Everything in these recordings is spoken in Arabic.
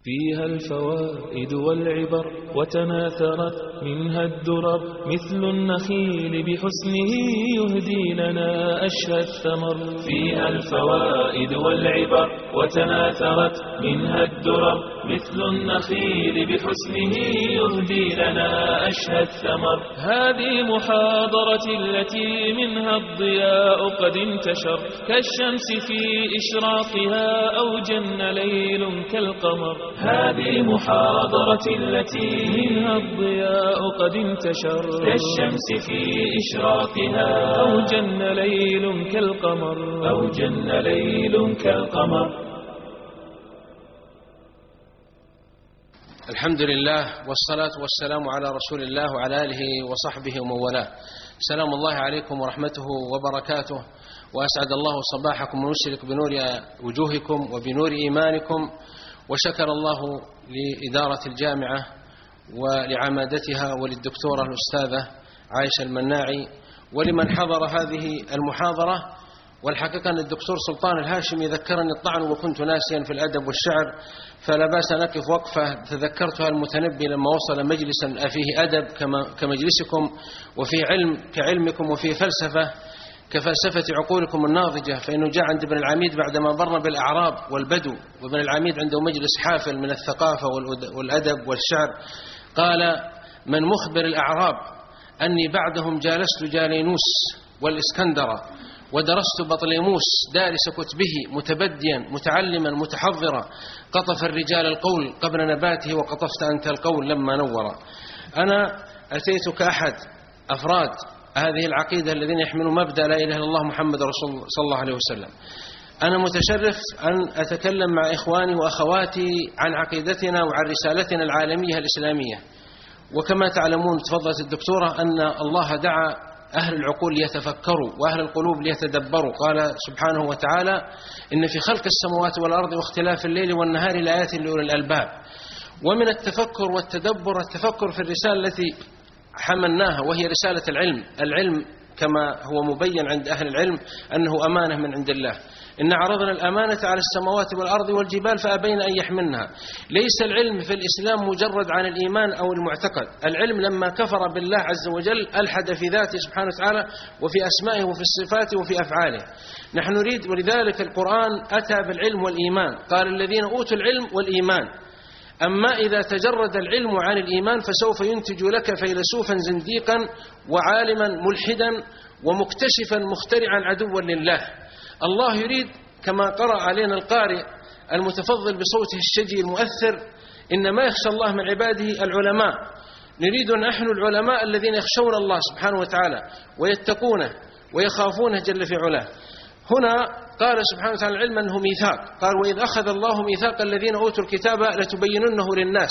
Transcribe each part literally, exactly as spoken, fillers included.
فيها الفوائد والعبر وتناثرت منها الدرر، مثل النخيل بحسنه يهدي لنا أشهى الثمر. فيها الفوائد والعبر وتناثرت منها الدرر، مثل النخيل بحسنه يهدي لنا أشهى الثمر. هذه محاضرة التي منها الضياء قد انتشر، كالشمس في إشراقها أو جن ليل كالقمر. هذه محاضرة التي منها الضياء قد انتشر، كالشمس في إشراقها أو جن ليل كالقمر، أو جن ليل كالقمر. الحمد لله والصلاة والسلام على رسول الله وعلى آله وصحبه ومن والاه. سلام الله عليكم ورحمته وبركاته، وأسعد الله صباحكم ويشرق بنور وجوهكم وبنور إيمانكم. وشكر الله لإدارة الجامعة ولعمادتها وللدكتورة الأستاذة عائشة المناعي ولمن حضر هذه المحاضرة. والحقيقة أن الدكتور سلطان الهاشمي ذكرني الطعن وكنت ناسيا في الأدب والشعر، فلا بأس أن أقف وقفة تذكرتها المتنبي لما وصل مجلسا فيه أدب كمجلسكم، وفيه علم كعلمكم، وفيه فلسفة كفلسفة عقولكم الناضجة. فإنه جاء عند ابن العميد بعدما بر بالأعراب والبدو، وابن العميد عنده مجلس حافل من الثقافة والأدب والشعر، قال: من مخبر الأعراب أني بعدهم جالست جالينوس والإسكندر، ودرست بطليموس دارس كتبه، متبديا متعلما متحضرا، قطف الرجال القول قبل نباته، وقطفت أنت القول لما نور. أنا أتيت كأحد أفراد هذه العقيدة الذين يحملوا مبدأ لا إله إلا الله محمد رسول الله صلى الله عليه وسلم. أنا متشرف أن أتكلم مع إخواني وأخواتي عن عقيدتنا وعن رسالتنا العالمية الإسلامية. وكما تعلمون تفضلت الدكتورة أن الله دعا أهل العقول ليتفكروا وأهل القلوب ليتدبروا. قال سبحانه وتعالى: إن في خلق السماوات والأرض واختلاف الليل والنهار لآيات لأولي الألباب. ومن التفكر والتدبر التفكر في الرسالة التي حملناها، وهي رسالة العلم. العلم كما هو مبين عند أهل العلم أنه أمانة من عند الله. إن عرضنا الأمانة على السماوات والأرض والجبال فأبين أن يحملنها. ليس العلم في الإسلام مجرد عن الإيمان أو المعتقد. العلم لما كفر بالله عز وجل ألحد في ذاته سبحانه وتعالى وفي أسمائه وفي الصفات وفي أفعاله. نحن نريد، ولذلك القرآن أتى بالعلم والإيمان، قال الذين أوتوا العلم والإيمان. أما إذا تجرد العلم عن الإيمان فسوف ينتج لك فيلسوفا زنديقا وعالما ملحدا ومكتشفا مخترعا عدوا لله. الله يريد كما قرأ علينا القارئ المتفضل بصوته الشجي المؤثر: إنما يخشى الله من عباده العلماء. نريد نحن العلماء الذين يخشون الله سبحانه وتعالى ويتقونه ويخافونه جل في علاه. هنا قال سبحانه وتعالى: العلم أنه ميثاق، قال: وإذ أخذ الله ميثاق الذين أوتوا الكتاب لتبيننه للناس.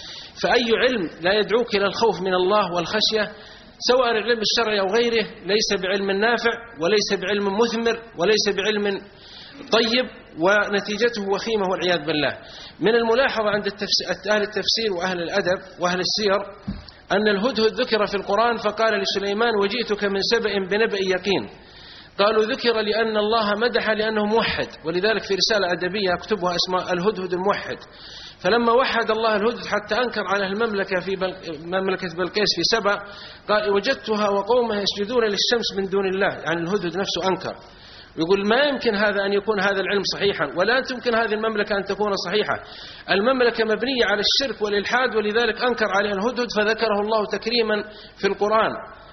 فأي علم لا يدعوك إلى الخوف من الله والخشية، سواء العلم الشرعي أو غيره، ليس بعلم نافع وليس بعلم مثمر وليس بعلم طيب، ونتيجته وخيمة والعياذ بالله. من الملاحظة عند أهل التفسير وأهل الأدب وأهل السير أن الهدهد ذكر في القرآن، فقال لسليمان: وجئتك من سبأ بنبأ يقين. قالوا ذكر لأن الله مدح لأنه موحد، ولذلك في رسالة أدبية أكتبها اسمها الهدهد الموحد. فلما وحد الله الهدهد حتى أنكر على المملكة في بل... مملكة بلقيس في سبأ، قال: وجدتها وقومها يسجدون للشمس من دون الله. يعني الهدهد نفسه أنكر، يقول ما يمكن هذا أن يكون هذا العلم صحيحا، ولا تمكن هذه المملكة أن تكون صحيحة. المملكة مبنية على الشرك والإلحاد، ولذلك أنكر عليها الهدهد فذكره الله تكريما في القرآن.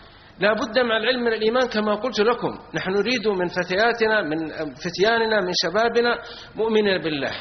لا بد مع العلم من الإيمان كما قلت لكم. نحن نريد من فتياتنا من فتياننا من شبابنا مؤمنين بالله.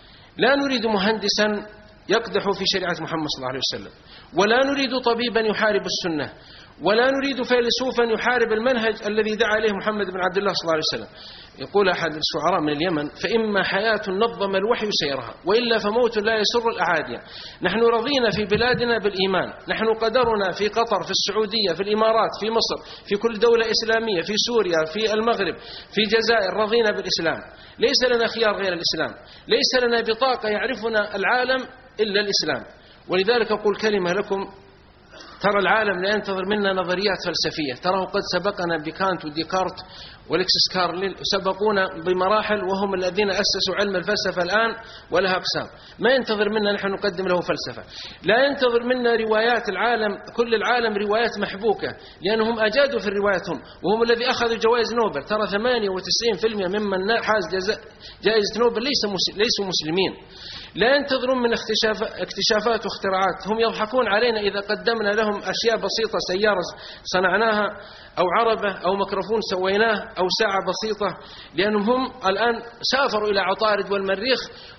لا نريد مهندسا يقدح في شريعة محمد صلى الله عليه وسلم، ولا نريد طبيبا يحارب السنة، ولا نريد فيلسوفا يحارب المنهج الذي دعا عليه محمد بن عبد الله صلى الله عليه وسلم. يقول أحد الشعراء من اليمن: فإما حياة نظم الوحي سيرها، وإلا فموت لا يسر الأعادية. نحن رضينا في بلادنا بالإيمان. نحن قدرنا في قطر، في السعودية، في الإمارات، في مصر، في كل دولة إسلامية، في سوريا، في المغرب، في الجزائر، رضينا بالإسلام. ليس لنا خيار غير الإسلام، ليس لنا بطاقة يعرفنا العالم إلا الإسلام. ولذلك أقول كلمة لكم: ترى العالم لا ينتظر منا نظريات فلسفية، تراه قد سبقنا بكانت وديكارت والإكسس كارل سبقونا بمراحل، وهم الذين أسسوا علم الفلسفة الآن ولها أقسام. ما ينتظر منا نحن نقدم له فلسفة، لا ينتظر منا روايات العالم، كل العالم روايات محبوكة، لأنهم أجادوا في رواياتهم، وهم الذي أخذوا جوائز نوبل. ترى ثمانية وتسعين بالمئة ممن حاز جائزة نوبل ليسوا مسلمين. لا ينتظرون من اكتشاف اكتشافات واختراعات، هم يضحكون علينا إذا قدمنا لهم أشياء بسيطة، سيارة صنعناها أو عربة أو ميكروفون سويناه أو ساعة بسيطة، لأنهم هم الآن سافروا إلى عطارد والمريخ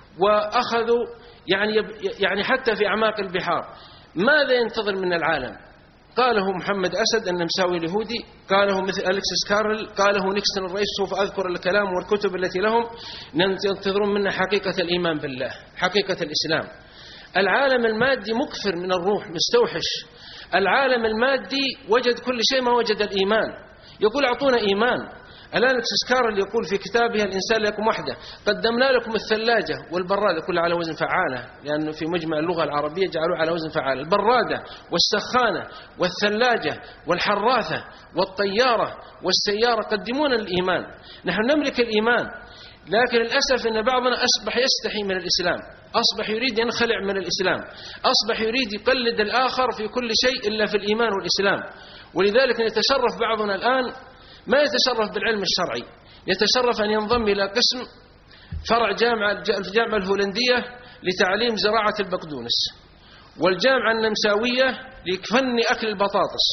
وأخذوا يعني يعني حتى في أعماق البحار. ماذا ينتظر من العالم؟ قاله محمد أسد النمساوي اليهودي، قاله مثل أليكسيس كارل، قاله نيكسون الرئيس. سوف أذكر الكلام والكتب التي لهم. ينتظرون منا حقيقة الإيمان بالله، حقيقة الإسلام. العالم المادي مكفر من الروح، مستوحش. العالم المادي وجد كل شيء ما وجد الإيمان. يقول أعطونا إيمان. أليكسيس كارل يقول في كتابه الإنسان لكم وحده: قدمنا لكم الثلاجة والبرادة، كلها على وزن فعالة، لأنه في مجمع اللغة العربية جعلوه على وزن فعالة. البرادة والسخانة والثلاجة والحراثة والطيارة والسيارة قدمونا الإيمان. نحن نملك الإيمان، لكن للأسف أن بعضنا أصبح يستحي من الإسلام، أصبح يريد ينخلع من الإسلام، أصبح يريد يقلد الآخر في كل شيء إلا في الإيمان والإسلام. ولذلك يتشرف بعضنا الآن ما يتشرف بالعلم الشرعي، يتشرف أن ينضم إلى قسم فرع جامعة الجامعة الهولندية لتعليم زراعة البقدونس، والجامعة النمساوية لفن أكل البطاطس،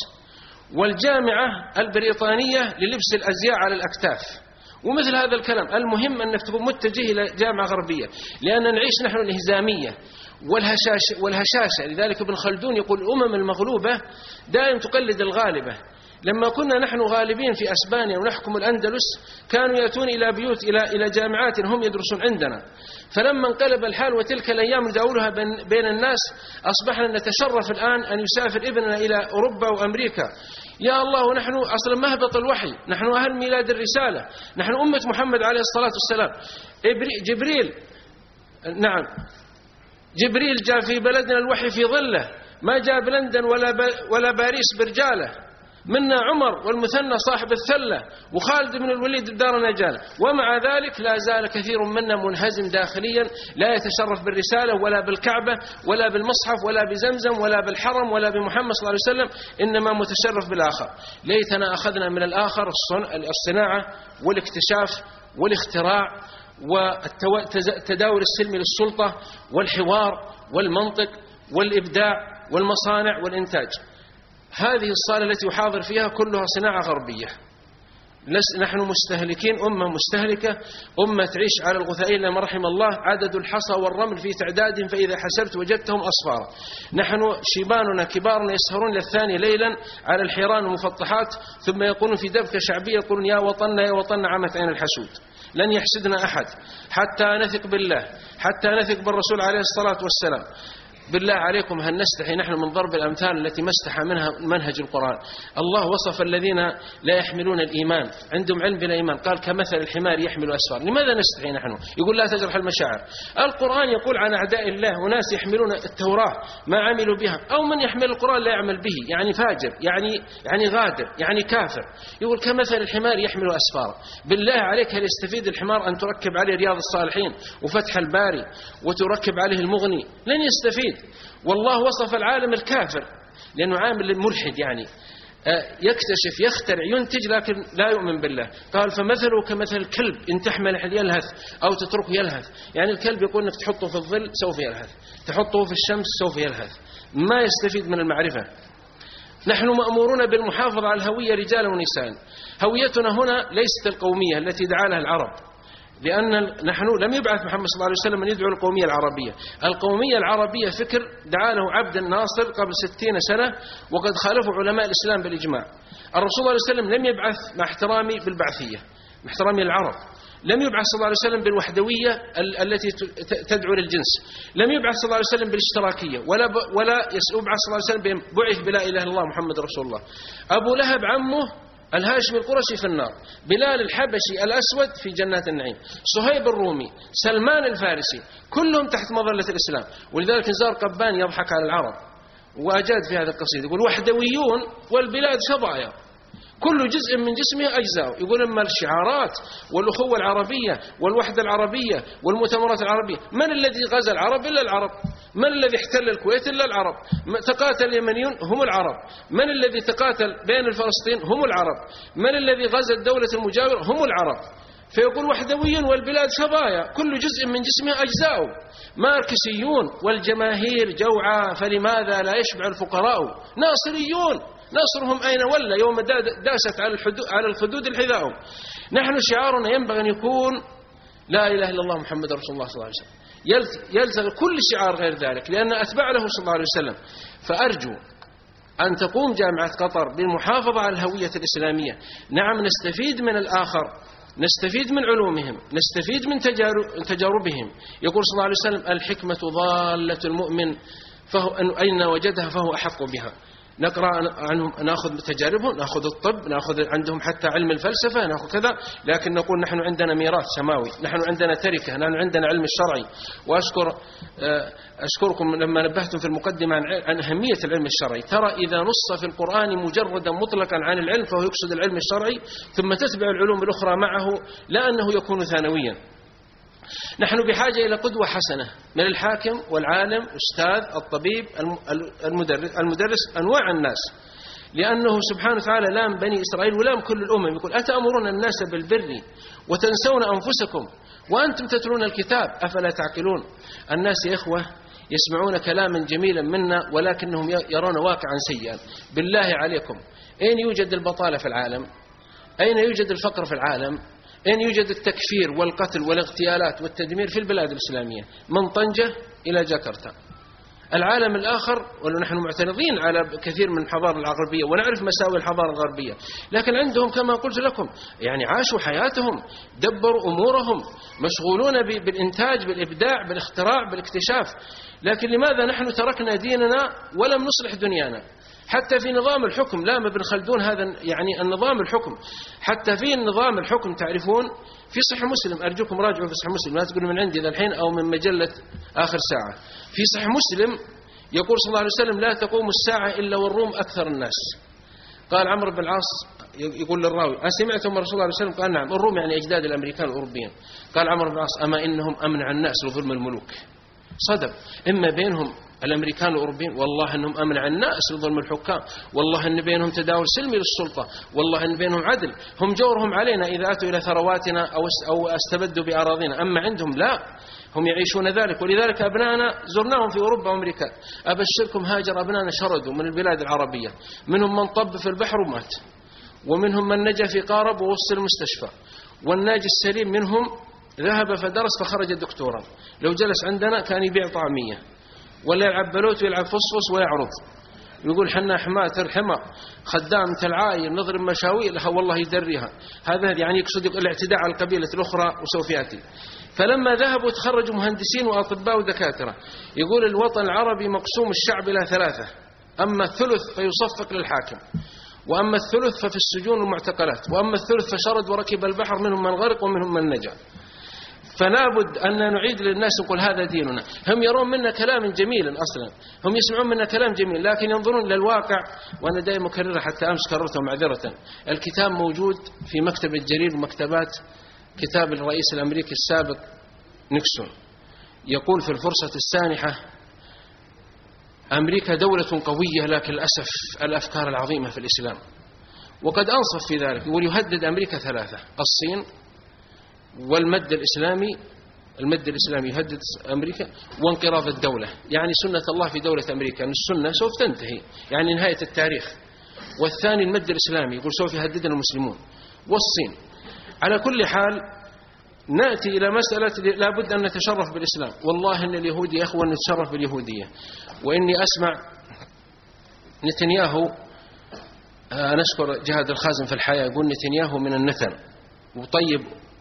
والجامعة البريطانية للبس الأزياء على الأكتاف، ومثل هذا الكلام. المهم أنك تكون متجه إلى جامعة غربية، لأن نعيش نحن الانهزامية والهشاشة, والهشاشة. لذلك ابن خلدون يقول الأمم المغلوبة دائما تقلد الغالبة. لما كنا نحن غالبين في أسبانيا ونحكم الأندلس، كانوا يأتون إلى بيوت إلى إلى جامعات هم يدرسون عندنا. فلما انقلب الحال وتلك الأيام نداولها بين الناس، أصبحنا نتشرف الآن أن يسافر ابننا إلى أوروبا وأمريكا. يا الله، ونحن أصلا مهبط الوحي، نحن أهل ميلاد الرسالة، نحن أمة محمد عليه الصلاة والسلام. جبريل نعم جبريل جاء في بلدنا الوحي في ظله، ما جاء بلندن ولا ولا باريس برجاله. منا عمر والمثنى صاحب الثلة، وخالد بن الوليد الدار نجاله، ومع ذلك لا زال كثير منا منهزم داخليا، لا يتشرف بالرسالة ولا بالكعبة ولا بالمصحف ولا بزمزم ولا بالحرم ولا بمحمد صلى الله عليه وسلم، إنما متشرف بالآخر. ليتنا أخذنا من الآخر الصناعة والاكتشاف والاختراع والتداول السلمي للسلطة والحوار والمنطق والإبداع والمصانع والإنتاج. هذه الصالة التي يحاضر فيها كلها صناعة غربية. نحن مستهلكين، أمة مستهلكة، أمة تعيش على الغثائين لما رحم الله. عدد الحصى والرمل في تعداد فإذا حسبت وجدتهم أصفارا. نحن شيباننا كبارنا يسهرون للثاني ليلا على الحيران والمفطحات، ثم يقولون في دبكة شعبية يقولون يا وطننا يا وطننا عمت عين الحسود. لن يحسدنا أحد حتى نثق بالله، حتى نثق بالرسول عليه الصلاة والسلام. بالله عليكم هل نستحي نحن من ضرب الأمثال التي ما استحى منها منهج القرآن؟ الله وصف الذين لا يحملون الإيمان، عندهم علم بلا إيمان، قال كمثل الحمار يحمل أسفار. لماذا نستحي نحن؟ يقول لا تجرح المشاعر. القرآن يقول عن أعداء الله وناس يحملون التوراة ما عملوا بها، أو من يحمل القرآن لا يعمل به، يعني فاجر، يعني يعني غادر، يعني كافر. يقول كمثل الحمار يحمل أسفار. بالله عليك هل يستفيد الحمار أن تركب عليه رياض الصالحين وفتح الباري وتركب عليه المغني؟ لن يستفيد. والله وصف العالم الكافر لأنه عامل ملحد، يعني يكتشف يخترع ينتج لكن لا يؤمن بالله. قال فمثله كمثل الكلب إن تحمل يلهث أو تتركه يلهث. يعني الكلب يقول أنك تحطه في الظل سوف يلهث، تحطه في الشمس سوف يلهث، ما يستفيد من المعرفة. نحن مأمورون بالمحافظة على الهوية رجالا ونساء. هويتنا هنا ليست القومية التي دعا لها العرب، لأن نحن لم يبعث محمد صلى الله عليه وسلم أن يدعو القومية العربية. القومية العربية فكر دعا له عبد الناصر قبل ستين سنة، وقد خالفوا علماء الإسلام بالإجماع. الرسول صلى الله عليه وسلم لم يبعث مع احترامي بالبعثية، مع احترامي العرب، لم يبعث صلى الله عليه وسلم بالوحدوية التي تدعو للجنس، لم يبعث صلى الله عليه وسلم بالاشتراكية، ولا ولا يبعث صلى الله عليه وسلم بعث بلا إله إلا الله محمد رسول الله. أبو لهب عمه الهاشمي القرشي في النار، بلال الحبشي الأسود في جنات النعيم، صهيب الرومي، سلمان الفارسي، كلهم تحت مظلة الإسلام. ولذلك نزار قبان يضحك على العرب وأجاد في هذا القصيدة، يقول وحدويون والبلاد شظايا، كل جزء من جسمه أجزاء. يقول أما الشعارات والأخوة العربية والوحدة العربية والمؤتمرات العربية، من الذي غزا العرب إلا العرب؟ من الذي احتل الكويت إلا العرب؟ تقاتل اليمنيون هم العرب. من الذي تقاتل بين الفلسطين هم العرب. من الذي غزا الدولة المجاورة هم العرب. فيقول وحدوي والبلاد شظايا، كل جزء من جسمه أجزاء. ماركسيون والجماهير جوعى فلماذا لا يشبع الفقراء. ناصريون نصرهم أين ولا يوم داست على الحدود على الخدود الحذاء. نحن شعارنا ينبغي أن يكون لا إله إلا الله محمد رسول الله صلى الله عليه وسلم، يلزغ كل شعار غير ذلك لأن أتبع له صلى الله عليه وسلم. فأرجو أن تقوم جامعة قطر بالمحافظة على الهوية الإسلامية. نعم نستفيد من الآخر، نستفيد من علومهم، نستفيد من تجاربهم. يقول صلى الله عليه وسلم الحكمة ضالة المؤمن، فهو أين وجدها فهو أحق بها. نقرأ عنهم، نأخذ تجاربهم، نأخذ الطب، نأخذ عندهم حتى علم الفلسفة، نأخذ كذا، لكن نقول نحن عندنا ميراث سماوي، نحن عندنا تركة، نحن عندنا علم الشرعي. وأشكر أشكركم لما نبهتم في المقدمة عن أهمية العلم الشرعي. ترى إذا نص في القرآن مجردا مطلقا عن العلم فهو يقصد العلم الشرعي، ثم تتبع العلوم الأخرى معه، لا أنه يكون ثانويا. نحن بحاجة إلى قدوة حسنة من الحاكم والعالم، أستاذ، الطبيب، المدرس, المدرس أنواع الناس، لأنه سبحانه وتعالى لام بني إسرائيل ولام كل الأمم. يقول أتأمرون الناس بالبر وتنسون أنفسكم وأنتم تتلون الكتاب أفلا تعقلون. الناس يا إخوة يسمعون كلاما جميلا منا ولكنهم يرون واقعا سيئا. بالله عليكم، أين يوجد البطالة في العالم؟ أين يوجد الفقر في العالم؟ أين يوجد التكفير والقتل والاغتيالات والتدمير؟ في البلاد الإسلامية، من طنجة إلى جاكرتا. العالم الآخر، ونحن معترضين على كثير من الحضارة الغربية ونعرف مساوئ الحضارة الغربية، لكن عندهم كما قلت لكم يعني عاشوا حياتهم، دبروا أمورهم، مشغولون بالإنتاج، بالإبداع، بالاختراع، بالاكتشاف. لكن لماذا نحن تركنا ديننا ولم نصلح دنيانا؟ حتى في نظام الحكم، لا ابن خلدون هذا يعني النظام الحكم، حتى في النظام الحكم تعرفون في صحيح مسلم، أرجوكم راجعوا في صحيح مسلم، لا تقولوا من عندي ذا الحين أو من مجلة آخر ساعة. في صحيح مسلم يقول صلى الله عليه وسلم لا تقوم الساعة إلا والروم أكثر الناس. قال عمرو بن العاص يقول للراوي أسمعتم رسول الله صلى الله عليه وسلم؟ قال نعم. الروم يعني أجداد الأمريكان الأوروبيين. قال عمرو بن العاص أما إنهم أمنع الناس لظلم الملوك. صدق، إما بينهم الأمريكان الأوروبيين والله أنهم أمنع الناس لظلم الحكام، والله أن بينهم تداول سلمي للسلطة، والله أن بينهم عدل. هم جورهم علينا إذا أتوا إلى ثرواتنا أو أو استبدوا بأراضينا، أما عندهم لا، هم يعيشون ذلك. ولذلك أبنائنا زرناهم في أوروبا وأمريكا، أبشركم هاجر أبنائنا شردوا من البلاد العربية، منهم من طب في البحر ومات، ومنهم من نجا في قارب ووصل المستشفى، والناجي السليم منهم ذهب فدرس فخرج دكتورا. لو جلس عندنا كان يبيع طعمية ولا يلعب بلوت ويلعب فصفص ويعرض، يقول حنا حماة ترحمة خدام تلعاير نضرب مشاوي لها والله يدريها. هذا يعني يقصد الاعتداء على القبيلة الأخرى وسوف يأتي. فلما ذهبوا تخرجوا مهندسين وأطباء ودكاترة. يقول الوطن العربي مقسوم الشعب إلى ثلاثة، أما الثلث فيصفق للحاكم، وأما الثلث ففي السجون والمعتقلات، وأما الثلث فشرد وركب البحر، منهم من غرق ومنهم من نجا. فلا بد أن نعيد للناس نقول هذا ديننا. هم يرون منا كلام جميلا أصلا، هم يسمعون منا كلام جميل، لكن ينظرون للواقع. وأنا دائما مكررة حتى أمس كررته معذرة، الكتاب موجود في مكتبة جرير ومكتبات، كتاب الرئيس الأمريكي السابق نيكسون، يقول في الفرصة السانحة أمريكا دولة قوية لكن للأسف الأفكار العظيمة في الإسلام. وقد أنصف في ذلك، يقول يهدد أمريكا ثلاثة: الصين، والمد الإسلامي، المد الإسلامي يهدد أمريكا، وانقراض الدولة. يعني سنة الله في دولة أمريكا أن السنة سوف تنتهي، يعني نهاية التاريخ. والثاني المد الإسلامي، يقول سوف يهددنا المسلمون، والصين. على كل حال نأتي إلى مسألة لابد أن نتشرف بالإسلام. والله أن اليهودي يا أخوة نتشرف باليهودية. وإني أسمع نتنياهو، نشكر جهاد الخازن في الحياة، يقول نتنياهو من النتن وطيب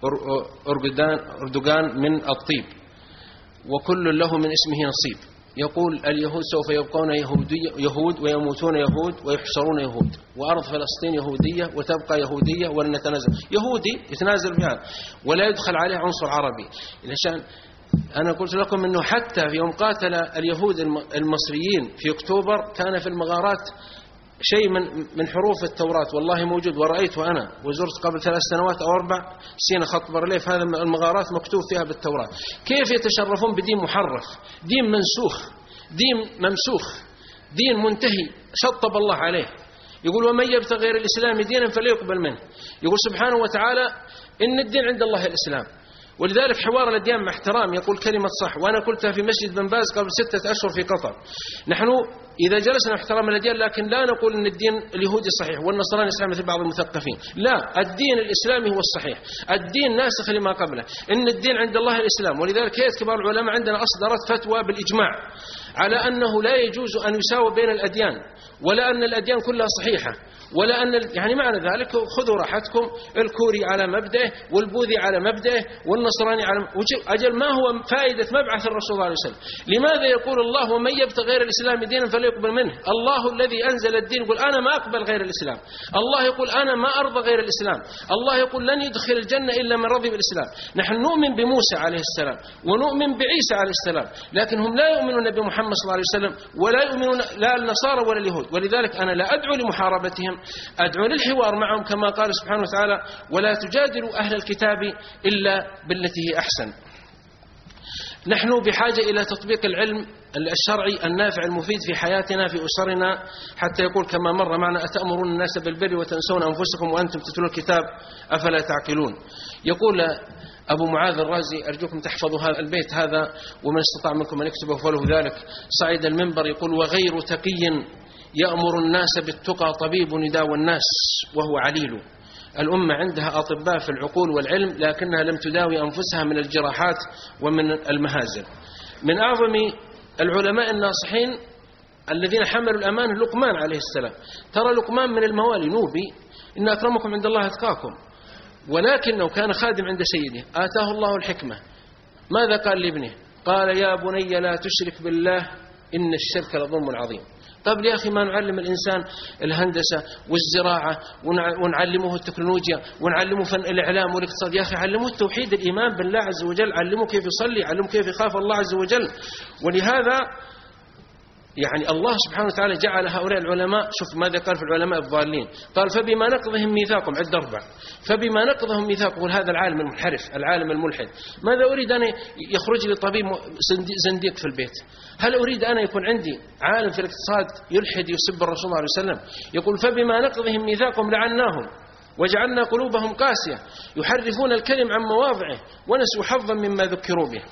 أردوغان من الطيب، وكل له من اسمه نصيب. يقول اليهود سوف يبقون يهود ويموتون يهود ويحشرون يهود، وأرض فلسطين يهودية وتبقى يهودية ولن نتنازل. يهودي يتنازل بها ولا يدخل عليه عنصر عربي. عشان أنا قلت لكم أنه حتى في يوم قاتل اليهود المصريين في أكتوبر كان في المغارات شيء من من حروف التوراة والله موجود ورأيته أنا وزرت قبل ثلاث سنوات أو أربع سين خط برليف، هذا المغارات مكتوب فيها بالتوراة. كيف يتشرفون بدين محرف، دين منسوخ، دين ممسوخ، دين منتهي شطب الله عليه. يقول ومن يبتغي غير الإسلام دينا فليقبل منه. يقول سبحانه وتعالى إن الدين عند الله الإسلام. ولذلك حوار الأديان مع احترام يقول كلمة صح، وأنا قلتها في مسجد بن باز قبل ستة أشهر في قطر. نحن إذا جلسنا احترام الأديان لكن لا نقول أن الدين اليهودي صحيح والنصراني صحيح مثل بعض المثقفين، لا، الدين الإسلامي هو الصحيح، الدين ناسخ لما قبله، إن الدين عند الله الإسلام. ولذلك هيئة كبار العلماء عندنا أصدرت فتوى بالإجماع على أنه لا يجوز أن يساوي بين الأديان، ولا أن الأديان كلها صحيحة، ولا أن يعني معنى ذلك خذوا راحتكم، الكوري على مبدأه والبوذي على مبدأه والنصراني على أجل. ما هو فائدة مبعث الرسول صلى الله عليه وسلم؟ لماذا يقول الله ومن يبتغي غير الإسلام دينا فليقبل منه؟ الله الذي أنزل الدين يقول أنا ما أقبل غير الإسلام، الله يقول أنا ما أرضى غير الإسلام، الله يقول لن يدخل الجنة إلا من رضي بالإسلام. نحن نؤمن بموسى عليه السلام ونؤمن بعيسى عليه السلام، لكن هم لا يؤمنون بمحمد صلى الله عليه وسلم ولا يؤمنون لا النصارى ولا اليهود. ولذلك أنا لا أدعو لمحاربتهم، أدعو للحوار معهم كما قال سبحانه وتعالى ولا تجادلوا أهل الكتاب إلا بالتي هي أحسن. نحن بحاجة إلى تطبيق العلم الشرعي النافع المفيد في حياتنا في أسرنا، حتى يقول كما مر معنا أتأمرون الناس بالبر وتنسون أنفسكم وأنتم تتلون الكتاب أفلا تعقلون. يقول أبو معاذ الرازي أرجوكم تحفظوا هذا البيت هذا ومن استطاع منكم أن يكتبه فله ذلك، صعيد المنبر يقول وغير تقي يأمر الناس بالتقى طبيب يداوي الناس وهو عليل. الأمة عندها أطباء في العقول والعلم لكنها لم تداوي أنفسها من الجراحات ومن المهازل. من أعظم العلماء الناصحين الذين حملوا الأمان لقمان عليه السلام. ترى لقمان من الموالي نوبي إن أكرمكم عند الله أتقاكم، ولكنه كان خادم عند سيده آتاه الله الحكمة. ماذا قال لابنه؟ قال يا بني لا تشرك بالله إن الشرك لظلم عظيم. طب يا أخي ما نعلم الإنسان الهندسة والزراعة ونعلمه التكنولوجيا ونعلمه فن الإعلام والاقتصاد؟ يا أخي علموه التوحيد الإيمان بالله عز وجل، علموه كيف يصلي، علموه كيف يخاف الله عز وجل. ولهذا يعني الله سبحانه وتعالى جعل هؤلاء العلماء، شوف ماذا قال في العلماء الضالين، قال فبما نقضهم ميثاقهم، عد أربع، فبما نقضهم ميثاقهم هذا العالم المنحرف العالم الملحد. ماذا أريد أن يخرج لي طبيب زنديق في البيت؟ هل أريد أن يكون عندي عالم في الاقتصاد يلحد يسب الرسول صلى الله عليه وسلم؟ يقول فبما نقضهم ميثاقهم لعناهم وجعلنا قلوبهم قاسية يحرفون الكلم عن مواضعه ونسوا حظا مما ذكروا به.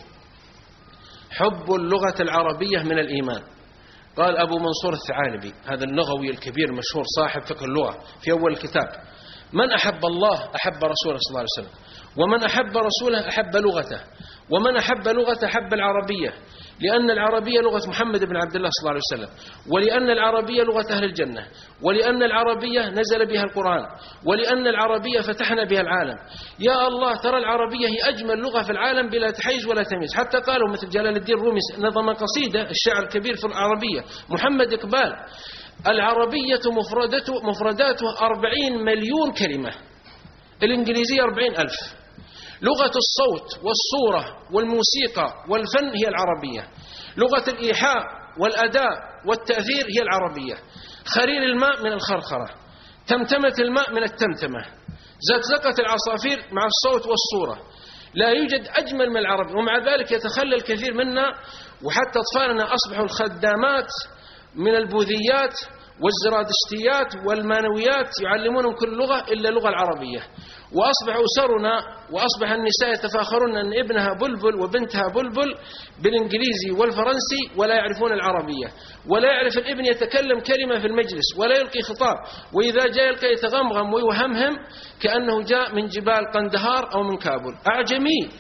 حب اللغة العربية من الإيمان. قال أبو منصور الثعالبي هذا اللغوي الكبير مشهور صاحب فقه اللغة في أول الكتاب من أحب الله أحب رسوله صلى الله عليه وسلم، ومن أحب رسوله أحب لغته، ومن أحب لغته أحب العربية، لأن العربية لغة محمد بن عبد الله صلى الله عليه وسلم، ولأن العربية لغة أهل الجنة، ولأن العربية نزل بها القرآن، ولأن العربية فتحنا بها العالم. يا الله ترى العربية هي أجمل لغة في العالم بلا تحيز ولا تمييز. حتى قالوا مثل جلال الدين الرومي نظم قصيدة الشاعر الكبير في العربية محمد إقبال العربية مفردته مفرداته أربعين مليون كلمة، الإنجليزية أربعين ألف. لغة الصوت والصورة والموسيقى والفن هي العربية، لغة الإيحاء والأداء والتأثير هي العربية. خرير الماء من الخرخرة، تمتمة الماء من التمتمة، زقزقة العصافير مع الصوت والصورة. لا يوجد أجمل من العربية، ومع ذلك يتخلى الكثير منا، وحتى أطفالنا أصبحوا الخدامات من البوذيات والزرادشتيات والمانويات يعلمونهم كل لغة إلا اللغة العربية. وأصبح أسرنا وأصبح النساء يتفاخرون أن ابنها بلبل وبنتها بلبل بالإنجليزي والفرنسي ولا يعرفون العربية، ولا يعرف الابن يتكلم كلمة في المجلس ولا يلقي خطاب، وإذا جاء يلقى يتغمغم ويوهمهم كأنه جاء من جبال قندهار أو من كابول. أعجمي.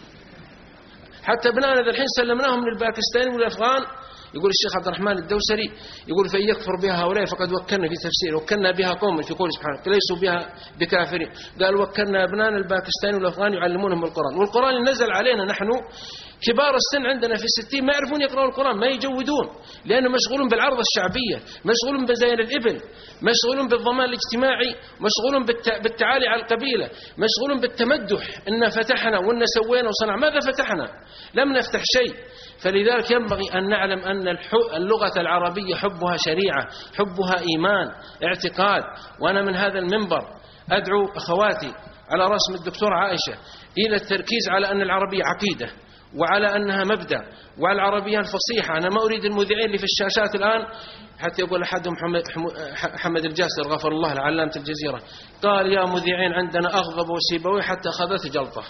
حتى ابنائنا ذا الحين سلمناهم للباكستان والأفغان. يقول الشيخ عبد الرحمن الدوسري يقول فإن يكفر بها هؤلاء فقد وكلنا في تفسير وكلنا بها قوم في قول سبحانه ليسوا بها بكافرين. قال وكلنا أبنائنا الباكستاني والأفغان يعلمونهم القرآن، والقرآن اللي نزل علينا نحن كبار السن عندنا في الستين ما يعرفون يقرأوا القرآن، ما يجودون، لأنه مشغولون بالعرض الشعبية، مشغولون بزين الإبل، مشغولون بالضمان الاجتماعي، مشغولون بالتعالي على القبيلة، مشغولون بالتمدح إن فتحنا وإن سوينا وصنع. ماذا فتحنا؟ لم نفتح شيء. فلذلك ينبغي أن نعلم أن اللغة العربية حبها شريعة، حبها إيمان، اعتقاد. وأنا من هذا المنبر أدعو أخواتي على رسم الدكتور عائشة إلى التركيز على أن العربية عقيدة، وعلى أنها مبدأ، وعلى العربية الفصيحة. أنا ما أريد المذيعين اللي في الشاشات الآن، حتى يقول أحدهم محمد الجاسر غفر الله لعلامة الجزيرة، قال يا مذيعين عندنا أغضب وسيبويه حتى أخذت جلطة.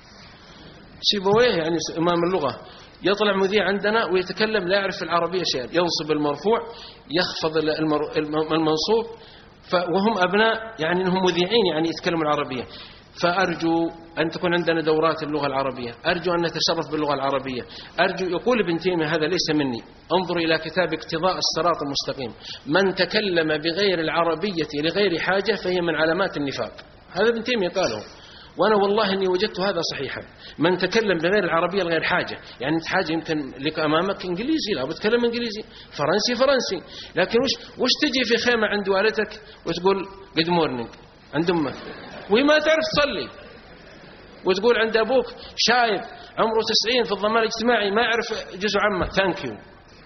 سيبويه يعني إمام اللغة، يطلع مذيع عندنا ويتكلم لا يعرف العربية شيئا، ينصب المرفوع يخفض المنصوب، وهم أبناء يعني أنهم مذيعين يعني يتكلموا العربية. فأرجو أن تكون عندنا دورات اللغة العربية، أرجو أن نتشرف باللغة العربية. أرجو، يقول ابن تيمية هذا ليس مني، انظر إلى كتاب اقتضاء الصراط المستقيم، من تكلم بغير العربية لغير حاجة فهي من علامات النفاق. هذا ابن تيمية قاله، وأنا والله أني وجدت هذا صحيحا. من تكلم بغير العربية لغير حاجة، يعني أنت حاجة يمكن لك أمامك إنجليزي، لا بتكلم إنجليزي، فرنسي فرنسي، لكن وش, وش تجي في خيمة عند والدتك وتقول good morning عند أمك وهي ما تعرف تصلي، وتقول عند أبوك شايب عمره تسعين في الضمان الاجتماعي ما يعرف جزء عامة ثانك يو.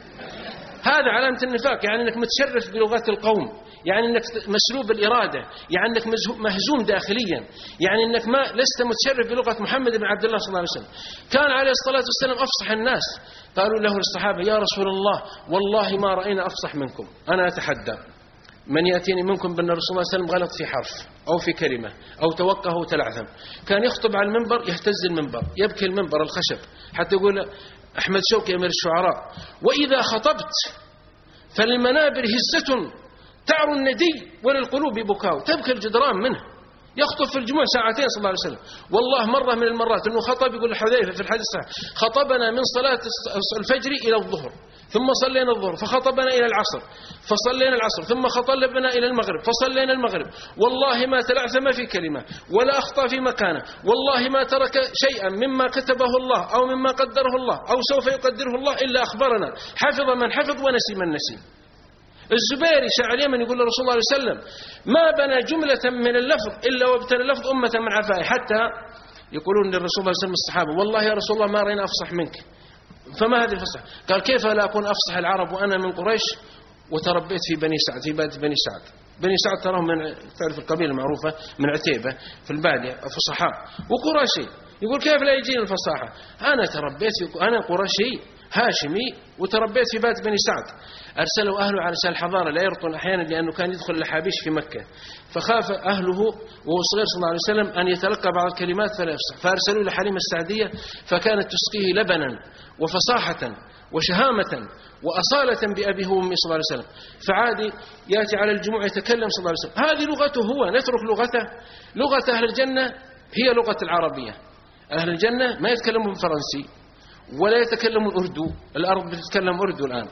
هذا علامة النفاق، يعني أنك متشرف بلغة القوم، يعني أنك مسلوب الإرادة، يعني أنك مهزوم داخليا، يعني أنك ما لست متشرف بلغة محمد بن عبد الله صلى الله عليه وسلم. كان عليه الصلاة والسلام أفصح الناس، قالوا له الصحابة يا رسول الله والله ما رأينا أفصح منكم، أنا أتحدى من يأتيني منكم بأن الرسول صلى الله عليه وسلم غلط في حرف أو في كلمة أو توقه أو تلعثم. كان يخطب على المنبر يهتز المنبر، يبكي المنبر الخشب، حتى يقول أحمد شوقي أمير الشعراء وإذا خطبت فالمنابر هزة تعر الندي وللقلوب بكاء، تبكي الجدران منه. يخطب في الجمعة ساعتين صلى الله عليه وسلم. والله مرة من المرات أنه خطب، يقول لحذيفة في الحديث الصحيح خطبنا من صلاة الفجر إلى الظهر ثم صلينا الظهر، فخطبنا إلى العصر فصلينا العصر، ثم خطبنا إلى المغرب فصلينا المغرب، والله ما تلعثم في كلمة ولا أخطأ في مكانه، والله ما ترك شيئا مما كتبه الله أو مما قدره الله أو سوف يقدره الله إلا أخبرنا، حفظ من حفظ ونسي من نسي. الزبيري شاعر اليمن يقول لرسول الله صلى الله عليه وسلم ما بنى جملة من اللفظ إلا وابتنى اللفظ أمة من عفائه، حتى يقولون للرسول صلى الله عليه وسلم الصحابة والله يا رسول الله ما رأينا أفصح منك. فما هذه الفصح؟ قال كيف لا أكون أفصح العرب وأنا من قريش وتربيت في بني سعد، في بادية بني سعد. بني سعد تراهم من تعرف القبيلة المعروفة من عتيبة في البادية فصحاء وقرشي. يقول كيف لا يجيني الفصاحة؟ أنا تربيت في أنا قرشي هاشمي وتربيت في بادية بني سعد. أرسلوا أهله على سال الحضارة لا يرطن أحيانا لأنه كان يدخل الحابيش في مكة، فخاف أهله وهو صغير صلى الله عليه وسلم أن يتلقى بعض الكلمات فلا يفصح، فأرسلوا لحليمة السعدية فكانت تسقيه لبنا وفصاحة وشهامة وأصالة بأبيه وأمه صلى الله عليه وسلم. فعادي يأتي على الجموع يتكلم صلى الله عليه وسلم، هذه لغته هو، نترك لغته. لغة أهل الجنة هي لغة العربية. أهل الجنة ما يتكلمون فرنسي ولا يتكلمون أردو، الأرض بتتكلم أردو الآن،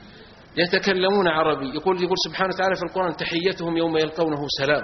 يتكلمون عربي. يقول يقول سبحانه وتعالى في القرآن تحيتهم يوم يلقونه سلام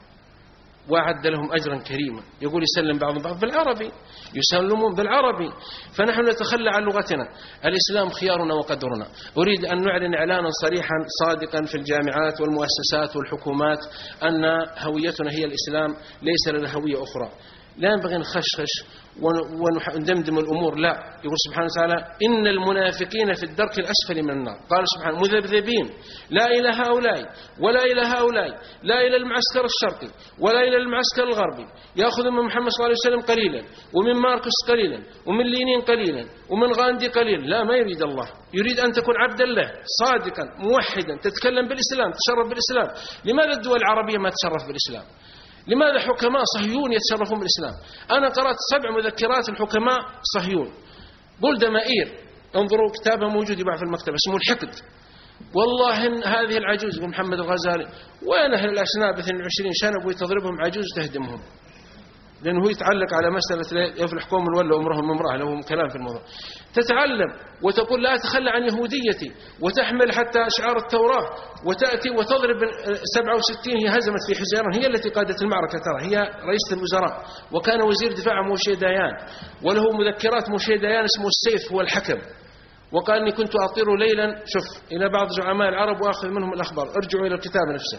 وأعد لهم أجرا كريما. يقول يسلم بعضهم بعض بالعربي، يسلمون بالعربي. فنحن نتخلى عن لغتنا. الإسلام خيارنا وقدرنا. أريد أن نعلن إعلانا صريحا صادقا في الجامعات والمؤسسات والحكومات أن هويتنا هي الإسلام، ليس لنا هوية أخرى. لا ينبغي نخشخش وندمدم الأمور، لا. يقول سبحانه وتعالى إن المنافقين في الدرك الأسفل من النار. قال سبحانه مذبذبين لا إلى هؤلاء ولا إلى هؤلاء، لا إلى المعسكر الشرقي ولا إلى المعسكر الغربي، يأخذ من محمد صلى الله عليه وسلم قليلا ومن ماركوس قليلا ومن لينين قليلا ومن غاندي قليلا. لا، ما يريد الله. يريد أن تكون عبد الله صادقا موحدا، تتكلم بالإسلام، تشرف بالإسلام. لماذا الدول العربية ما تشرف بالإسلام؟ لماذا حكماء صهيون يتشرفون بالإسلام؟ أنا قرأت سبع مذكرات الحكماء صهيون. بولد مائير، انظروا كتابه موجود يباع في المكتبة اسمه الحقد. والله إن هذه العجوز يقول محمد الغزالي وين أهل الأشناب اثنين وعشرين شنب وتضربهم عجوز تهدمهم، لأنه هو يتعلق على مسألة يفلح قوم ولا أمرهم امرأة، له كلام في الموضوع. تتعلم وتقول لا أتخلى عن يهوديتي، وتحمل حتى أشعار التوراة، وتأتي وتضرب سبعة وستين. هي هزمت في حزيران، هي التي قادت المعركة، ترى هي رئيسة الوزراء، وكان وزير دفاع موشي ديان، وله مذكرات موشي ديان اسمه السيف هو الحكم. وقال إني كنت أطير ليلا شوف إلى بعض زعماء العرب وأخذ منهم الأخبار، ارجعوا إلى الكتاب نفسه.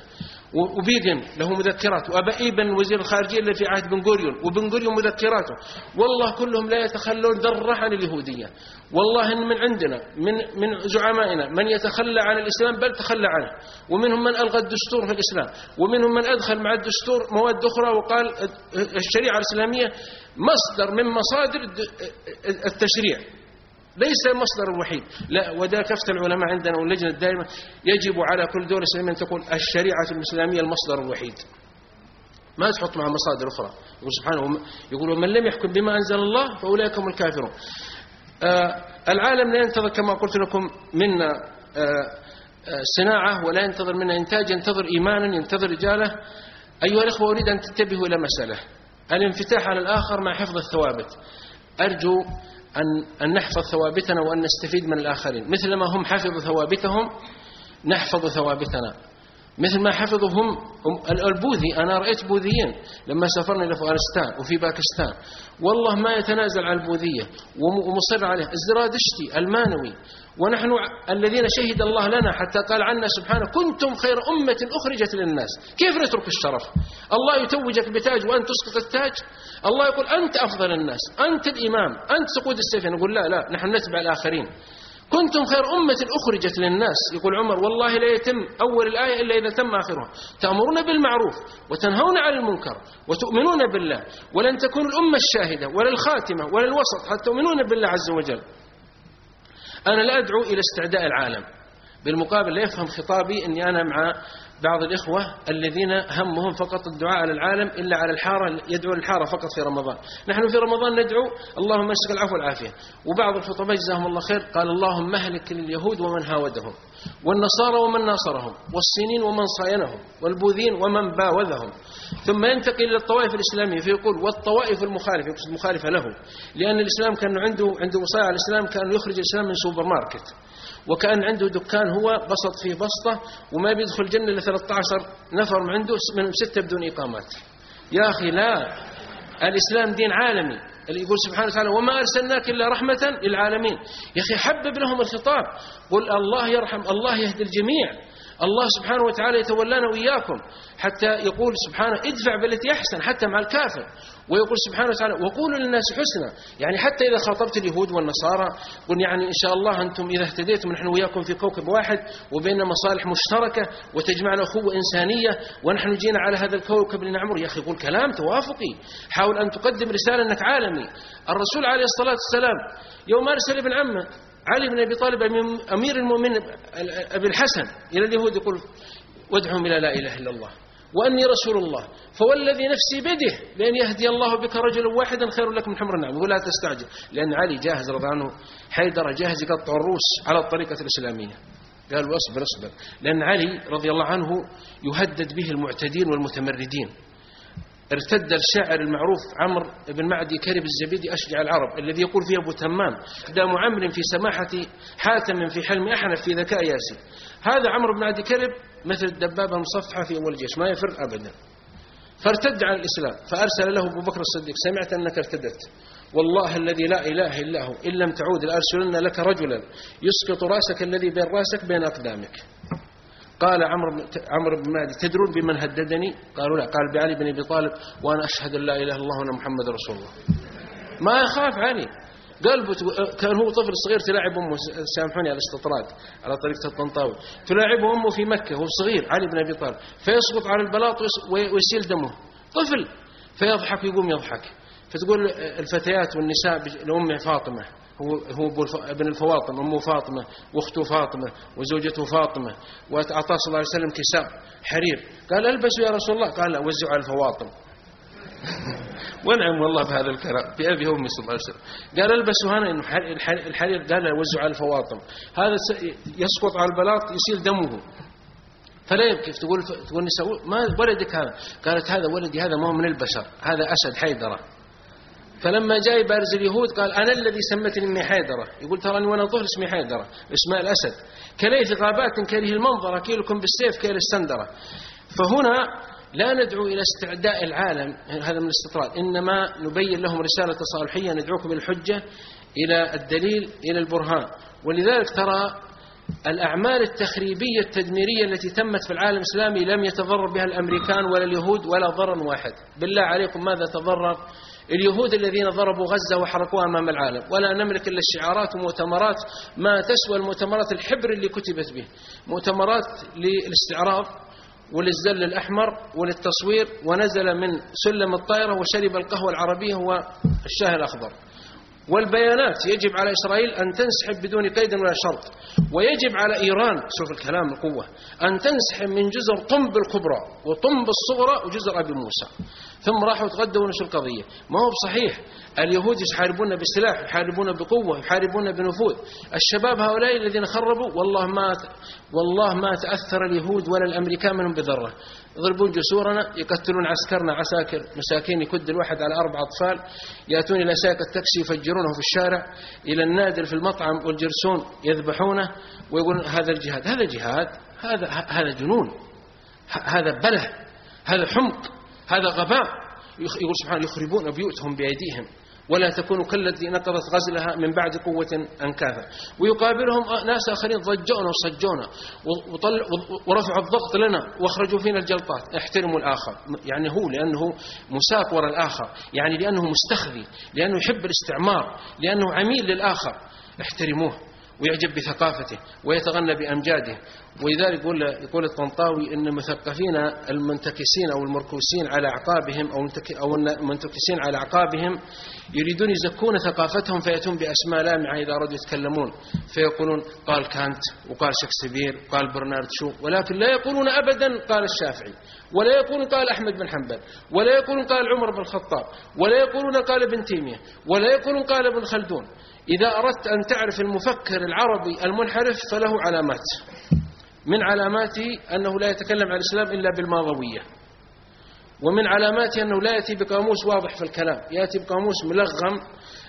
وبيغن له مذكرات، وأبا إيبن وزير الخارجية اللي في عهد بن غوريون، وبن غوريون مذكراته، والله كلهم لا يتخلون ذرة عن اليهودية. والله إن من عندنا من من زعمائنا من يتخلى عن الإسلام بل تخلى عنه، ومنهم من ألغى الدستور في الإسلام، ومنهم من أدخل مع الدستور مواد أخرى وقال الشريعة الإسلامية مصدر من مصادر التشريع، ليس المصدر الوحيد. لا، وذا كفت العلماء عندنا واللجنة الدائمة يجب على كل دولة إسلامية أن تقول الشريعة الإسلامية المصدر الوحيد، ما تحط مع مصادر أخرى. يقول سبحانه يقول من لم يحكم بما أنزل الله فأولئك هم الكافرون. آه العالم لا ينتظر كما قلت لكم منا آه صناعة ولا ينتظر منا إنتاج، ينتظر إيمانا، ينتظر رجالة. أيها الأخوة، أريد أن تنتبهوا إلى مسألة الانفتاح على الآخر مع حفظ الثوابت. أرجو أن, أن نحفظ ثوابتنا وأن نستفيد من الآخرين، مثل ما هم حفظوا ثوابتهم نحفظ ثوابتنا، مثل ما حفظوا هم البوذي. أنا رأيت بوذيين لما سافرنا إلى أفغانستان وفي باكستان، والله ما يتنازل عن البوذية ومصر عليه. الزرادشتي المانوي، ونحن الذين شهد الله لنا حتى قال عنا سبحانه كنتم خير أمة أخرجت للناس. كيف نترك الشرف؟ الله يتوجك بتاج وأن تسقط التاج؟ الله يقول أنت أفضل الناس، أنت الإمام، أنت سقود السيف. نقول لا لا، نحن نتبع الآخرين. كنتم خير أمة أخرجت للناس. يقول عمر والله لا يتم أول الآية إلا إذا تم آخرها. تأمرون بالمعروف وتنهون عن المنكر وتؤمنون بالله، ولن تكون الأمة الشاهدة ولا الخاتمة ولا الوسط حتى تؤمنون بالله عز وجل. أنا لا أدعو إلى استعداء العالم، بالمقابل لا يفهم خطابي أني أنا مع بعض الإخوة الذين همهم فقط الدعاء على العالم إلا على الحارة، يدعو الحارة فقط في رمضان. نحن في رمضان ندعو اللهم امسك العفو والعافية. وبعض الخطباء جزاهم الله خير قال اللهم اهلك اليهود ومن هاودهم، والنصارى ومن ناصرهم، والصينيين ومن صاينهم، والبوذيين ومن باوذهم. ثم ينتقل إلى الطوائف الإسلامية فيقول والطوائف المخالفة، يقصد المخالفة له، لأن الإسلام كان عنده عنده وصايا على الإسلام، كان يخرج الإسلام من سوبر ماركت، وكان عنده دكان هو بسط فيه بسطة وما بيدخل الجنة إلا ثلاثة عشر نفر من عنده، من ستة بدون إقامات. يا أخي لا، الإسلام دين عالمي. اللي يقول سبحانه وتعالى وما أرسلناك إلا رحمة للعالمين. يا أخي حبب لهم الخطاب، قل الله يرحم، الله يهدي الجميع، الله سبحانه وتعالى يتولانا وإياكم، حتى يقول سبحانه ادفع بالتي أحسن حتى مع الكافر. ويقول سبحانه وتعالى وقولوا للناس حسنا، يعني حتى إذا خاطبت اليهود والنصارى قل يعني إن شاء الله أنتم إذا اهتديتم نحن وياكم في كوكب واحد وبيننا مصالح مشتركة وتجمعنا أخوة إنسانية ونحن جينا على هذا الكوكب لنعمر. يا أخي قول كلام توافقي، حاول أن تقدم رسالة أنك عالمي. الرسول عليه الصلاة والسلام يوم أرسل ابن عمه علي بن أبي طالب أمير المؤمنين أبي الحسن إلى اليهود يقول وادعهم إلى لا إله إلا الله وأني رسول الله فوالذي نفسي بيده لأن يهدي الله بك رجلا واحدا خير لك من حمر النعم. يقول لا تستعجل، لأن علي جاهز رضي عنه، حيدر جاهز يقطع الروس على الطريقة الإسلامية. قالوا أصبر أصبر، لأن علي رضي الله عنه يهدد به المعتدين والمتمردين. ارتد الشاعر المعروف عمرو بن معدي كرب الزبيدي أشجع العرب، الذي يقول فيه أبو تمام دام عمرو في سماحة حاتم في حلم أحنف في ذكاء ياسي. هذا عمرو بن معدي كرب مثل الدبابة المصفحة في أول الجيش ما يفر أبدا، فارتد عن الإسلام. فأرسل له أبو بكر الصديق سمعت أنك ارتدت، والله الذي لا إله إلا هو إن لم تعود لأرسلن لك رجلا يسقط رأسك الذي بين رأسك بين أقدامك. قال عمرو عمرو بن معدي تدرون بمن هددني؟ قالوا لا. قال بعلي بن أبي طالب وأنا أشهد أن لا إله إلا الله وأن محمد رسول الله. ما يخاف علي، قلبه كان هو طفل صغير تلاعب أمه، سامحوني على الاستطراد على طريقة الطنطاوي، تلاعبه أمه في مكة هو صغير علي بن أبي طالب، فيسقط على البلاط ويسيل دمه طفل، فيضحك ويقوم يضحك. فتقول الفتيات والنساء لأم فاطمة، هو هو ابن الفواطمة، أمه فاطمة واخته فاطمة وزوجته فاطمة، وأعطاه صلى الله عليه وسلم كساء حرير، قال البسوا يا رسول الله، قال لا وزعوا على الفواطم. ونعم والله بهذا الكلام بأبي وأمي صلى الله عليه وسلم. قال البسوا هنا إنه الحرير، قال لا وزعوا على الفواطم، هذا يسقط على البلاط يسيل دمه. فلا يبكي. تقول تقول نساء ما ولدك هذا؟ قالت هذا ولدي، هذا ما هو من البشر، هذا أسد حيدرة. فلما جاء بارز اليهود قال أنا الذي سمتني إني حيدرة. يقول تراني وأنا طفل اسمي حيدرة، اسماء الأسد، كليث غابات كره المنظر، أكيلكم بالسيف كيل السندرة. فهنا لا ندعو إلى استعداء العالم، هذا من الاستطراد، إنما نبين لهم رسالة صالحية ندعوكم بالحجة إلى الدليل إلى البرهان. ولذلك ترى الأعمال التخريبية التدميرية التي تمت في العالم الإسلامي لم يتضرر بها الأمريكان ولا اليهود ولا ضرر واحد. بالله عليكم ماذا تضرر اليهود الذين ضربوا غزة وحرقوها أمام العالم؟ ولا نملك إلا الشعارات ومؤتمرات ما تسوى المؤتمرات الحبر اللي كتبت به، مؤتمرات للاستعراض وللزل الأحمر وللتصوير، ونزل من سلم الطائرة وشرب القهوة العربية والشاي الأخضر. والبيانات يجب على إسرائيل أن تنسحب بدون قيد ولا شرط، ويجب على إيران، شوف الكلام القوة، أن تنسحب من جزر طنب الكبرى وطنب الصغرى وجزر أبي موسى. ثم راحوا تغدوا ونشوا القضية. ما هو بصحيح اليهود يحاربون بالسلاح، يحاربون بقوة، يحاربون بنفوذ. الشباب هؤلاء الذين خربوا والله ما والله ما تأثر اليهود ولا الأمريكان منهم بذرة. يضربون جسورنا، يقتلون عسكرنا عساكر مساكين، يكد الواحد على أربع أطفال، يأتون إلى سائق التاكسي يفجرونه في الشارع، إلى النادل في المطعم والجرسون يذبحونه ويقولون هذا الجهاد. هذا جهاد؟ هذا هذا جنون، هذا بله، هذا حمق، هذا غباء. يقول سبحانه يخربون بيوتهم بأيديهم ولا تكونوا كالتي نقضت غزلها من بعد قوة أنكاثا. ويقابلهم ناس آخرين ضجونا وصجونا ورفعوا الضغط لنا واخرجوا فينا الجلطات. احترموا الآخر، يعني هو لأنه مساق وراء الآخر، يعني لأنه مستخذي، لأنه يحب الاستعمار، لأنه عميل للآخر. احترموه ويعجب بثقافته ويتغنى بأمجاده. ولذلك يقول يقول الطنطاوي إن مثقفين المنتكسين أو المركوسين على أعقابهم أو المنتكسين على أعقابهم يريدون يزكون ثقافتهم، فيأتون بأسماء لامعة إذا أرادوا يتكلمون، فيقولون قال كانت وقال شكسبير وقال برنارد شو، ولكن لا يقولون أبدا قال الشافعي، ولا يقولون قال أحمد بن حنبل، ولا يقولون قال عمر بن الخطاب، ولا يقولون قال ابن تيمية، ولا يقولون قال ابن خلدون. إذا أردت أن تعرف المفكر العربي المنحرف فله علامات، من علاماته أنه لا يتكلم عن الإسلام إلا بالماضوية، ومن علاماته أنه لا يأتي بقاموس واضح في الكلام، يأتي بقاموس ملغم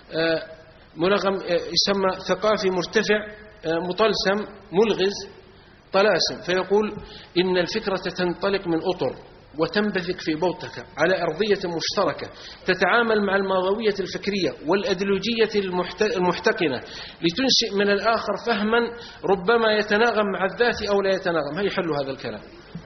ملغم يسمى ثقافي مرتفع مطلسم ملغز طلاسم، فيقول إن الفكرة تنطلق من أطر وتنبثق في بوتك على أرضية مشتركة تتعامل مع الماضوية الفكرية والأدلوجية المحتقنة لتنشئ من الآخر فهما ربما يتناغم مع الذات أو لا يتناغم. هي حل هذا الكلام.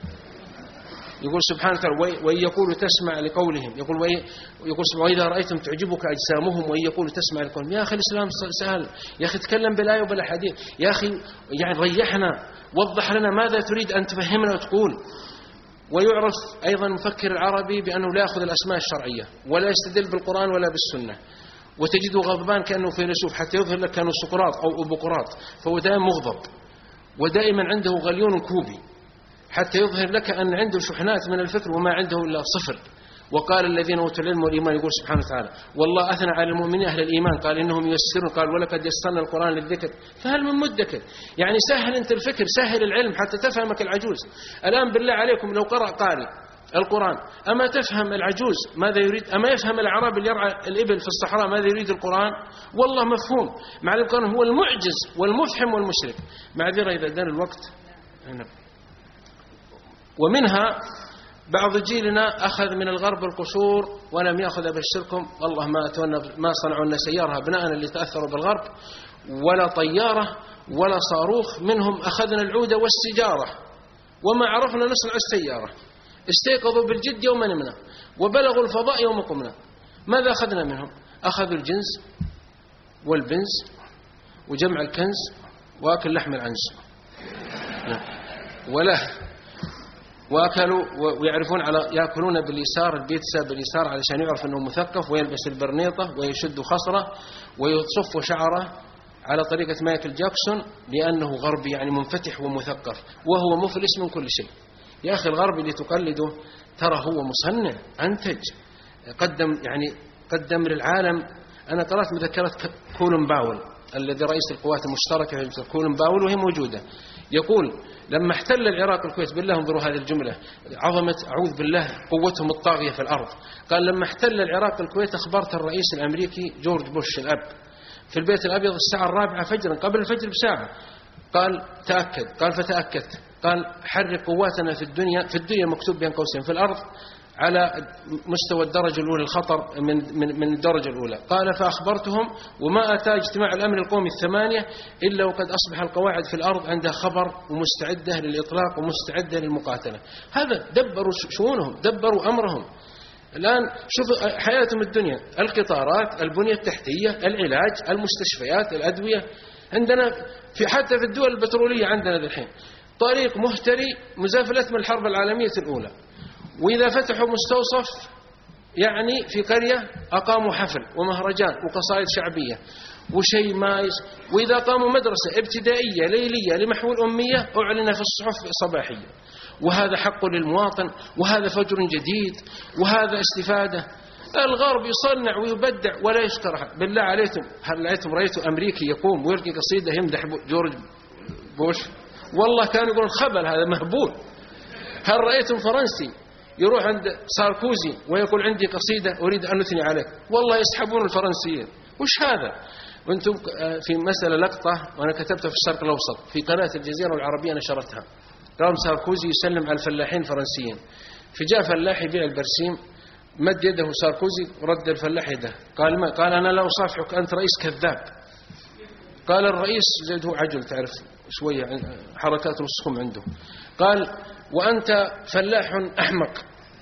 يقول سبحانه وتعالى وإن يقول تسمع لقولهم، يقول يقول سبحانه وإذا رأيتم تعجبك أجسامهم وإن يقول تسمع لقولهم. يا أخي الإسلام سهل، يا أخي تكلم بالآية وبالحديث، يا أخي يعني ريحنا، وضح لنا ماذا تريد أن تفهمنا وتقول. ويعرف أيضا المفكر العربي بأنه لا يأخذ الأسماء الشرعية ولا يستدل بالقرآن ولا بالسنة، وتجده غضبان كأنه فيلسوف حتى يظهر لك كأنه سقراط أو أبوقراط، فهو دائما مغضب ودائما عنده غليون كوبي حتى يظهر لك أن عنده شحنات من الفكر وما عنده إلا صفر. وقال الذين أوتوا العلم والإيمان، يقول سبحانه وتعالى والله أثنى على المؤمنين أهل الإيمان، قال إنهم ييسرون، قال ولقد يسرنا القرآن للذكر فهل من مدكر. يعني سهل أنت الفكر، سهل العلم حتى تفهمك العجوز. الآن بالله عليكم لو قرأ قارئ القرآن أما تفهم العجوز ماذا يريد؟ أما يفهم الأعرابي اللي يرعى الإبل في الصحراء ماذا يريد القرآن؟ والله مفهوم. مع القرآن هو المعجز والمفحم والمشرك. معذرة إذا دان الوقت. ومنها بعض جيلنا أخذ من الغرب القشور ولم يأخذ أبشركم والله ما أتونا ما صنعوا لنا سيارة أبناءنا اللي تأثروا بالغرب ولا طيارة ولا صاروخ، منهم أخذنا العود والسجارة وما عرفنا نصنع السيارة. استيقظوا بالجد يوم نمنا وبلغوا الفضاء يوم قمنا. ماذا أخذنا منهم؟ أخذوا الجنس والبنز وجمع الكنز وأكل لحم العنز ولا وأكلوا ويعرفون على يأكلون باليسار البيتزا باليسار علشان يعرف أنه مثقف، ويلبس البرنيطة ويشد خصره ويصف شعره على طريقة مايكل جاكسون لأنه غربي يعني منفتح ومثقف، وهو مفلس من كل شيء. يا أخي الغربي اللي تقلده ترى هو مصنع أنتج قدم يعني قدم للعالم. أنا قرأت مذكرة كولن باول الذي رئيس القوات المشتركة كولن باول وهي موجودة، يقول لما احتل العراق الكويت، بالله انظروا هذه الجملة عظمة أعوذ بالله قوتهم الطاغية في الأرض، قال لما احتل العراق الكويت أخبرت الرئيس الأمريكي جورج بوش الأب في البيت الأبيض الساعة الرابعة فجرا قبل الفجر بساعة، قال تأكد، قال فتأكدت، قال حرك قواتنا في الدنيا، في الدنيا مكتوب بين قوسين في الأرض على مستوى الدرجة الأولى الخطر من من من الدرجة الأولى. قال فأخبرتهم وما أتى اجتماع الأمن القومي الثمانية إلا وقد أصبح القواعد في الأرض عندها خبر ومستعدة للإطلاق ومستعدة للمقاتلة. هذا دبروا شؤونهم، دبروا أمرهم. الآن شوف حياتهم الدنيا، القطارات، البنية التحتية، العلاج، المستشفيات، الأدوية. عندنا في حتى في الدول البترولية عندنا الحين طريق مهتري مزافلة من الحرب العالمية الأولى، وإذا فتحوا مستوصف يعني في قرية أقاموا حفل ومهرجان وقصائد شعبية وشيء ما يس... وإذا قاموا مدرسة ابتدائية ليلية لمحو الأمية أعلن في الصحف صباحية. وهذا حق للمواطن، وهذا فجر جديد، وهذا استفادة. الغرب يصنع ويبدع ولا يشكر أحد. بالله عليكم هل رأيتم رأيتوا أمريكي يقوم ويلقي قصيدة يمدح جورج بوش؟ والله كانوا يقولون خبل، هذا مهبول. هل رأيتم فرنسي يروح عند ساركوزي ويقول عندي قصيدة أريد أن أثني عليك؟ والله يسحبون الفرنسيين. وش هذا؟ وانتم في مسألة لقطة وأنا كتبتها في الشرق الأوسط في قناة الجزيرة العربية نشرتها. قام ساركوزي يسلم على الفلاحين الفرنسيين، فجاء فلاح يبيع البرسيم، مد يده ساركوزي ورد الفلاح يده، قال ما؟ قال أنا لا أصافحك، أنت رئيس كذاب. قال الرئيس زيد هو عجل تعرف شوية حركات الصخم عنده، قال وأنت فلاح أحمق.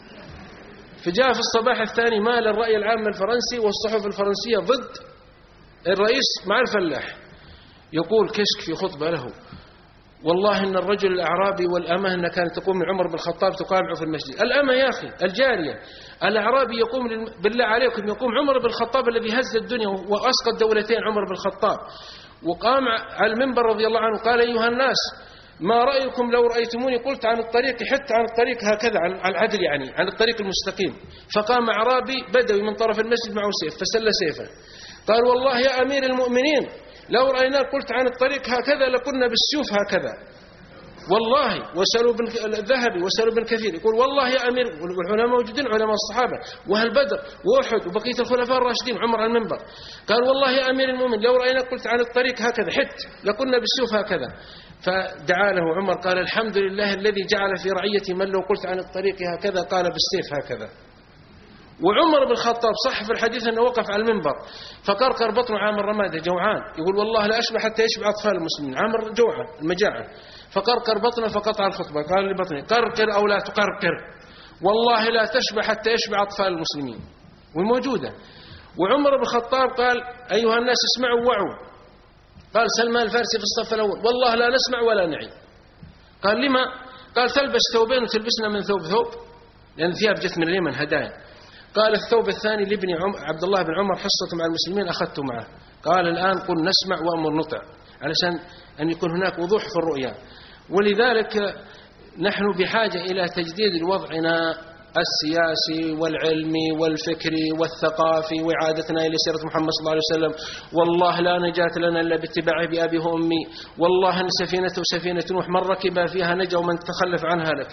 فجاء في الصباح الثاني مال الرأي العام الفرنسي والصحف الفرنسية ضد الرئيس مع الفلاح. يقول كشك في خطبة له والله إن الرجل الأعرابي والأمة إن كانت تقوم من عمر بن الخطاب تقامع في المسجد. الأمة يا أخي الجارية، الأعرابي يقوم بالله عليكم يقوم عمر بن الخطاب الذي هز الدنيا وأسقط دولتين عمر بن الخطاب، وقام على المنبر رضي الله عنه قال أيها الناس ما رأيكم لو رأيتموني قلت عن الطريق حتى عن الطريق هكذا عن العدل يعني عن الطريق المستقيم. فقام أعرابي بدوي من طرف المسجد معه سيف فسل سيفه قال والله يا أمير المؤمنين لو رأيناك قلت عن الطريق هكذا لكنا بالسيوف هكذا والله. وسألوا بن الذهبي وسألوا بن كثير يقول والله يا أمير، والعلماء موجودين علماء الصحابة وأهل بدر وأحد وبقية الخلفاء الراشدين عمر على المنبر قال والله يا أمير المؤمن لو رأيناك قلت عن الطريق هكذا حت لكنا بالسيوف هكذا. فدعا له عمر قال الحمد لله الذي جعل في رعيتي من لو قلت عن الطريق هكذا قال بالسيف هكذا. وعمر بن الخطاب صح في الحديث أنه وقف على المنبر فقرقر بطنه عامر رماده جوعان، يقول والله لا أشبع حتى يشبع أطفال المسلمين، عامر جوعان المجاعة، فقرقر بطنه فقطع الخطبة قال لبطنه قرقر أو لا تقرقر والله لا تشبع حتى يشبع أطفال المسلمين. وموجودة. وعمر بن الخطاب قال أيها الناس اسمعوا وعوا. قال سلمان الفارسي في الصف الأول والله لا نسمع ولا نعي. قال لما؟ قال تلبس ثوبين وتلبسنا من ثوب ثوب لأن ثياب جت من اليمن هدايا. قال الثوب الثاني لابن عبد الله بن عمر حصته مع المسلمين أخذته معه. قال الآن قل نسمع وأمر نطع علشان أن يكون هناك وضوح في الرؤيا. ولذلك نحن بحاجة إلى تجديد وضعنا السياسي والعلمي والفكري والثقافي وإعادتنا إلى سيرة محمد صلى الله عليه وسلم. والله لا نجاة لنا إلا باتباعه بأبيه وأمي. والله أن سفينته سفينة نوح من ركب فيها نجا ومن تخلف عنها لك.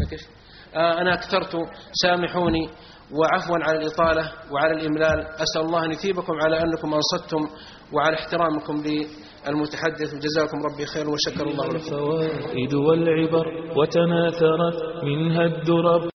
آه أنا أكثرت سامحوني وعفوا على الإطالة وعلى الإملال. أسأل الله أن يثيبكم على أنكم أنصتم وعلى احترامكم للمتحدث وجزاكم ربي خير وشكر الله لكم. الفوائد والعبر وتناثرت منها الدرر.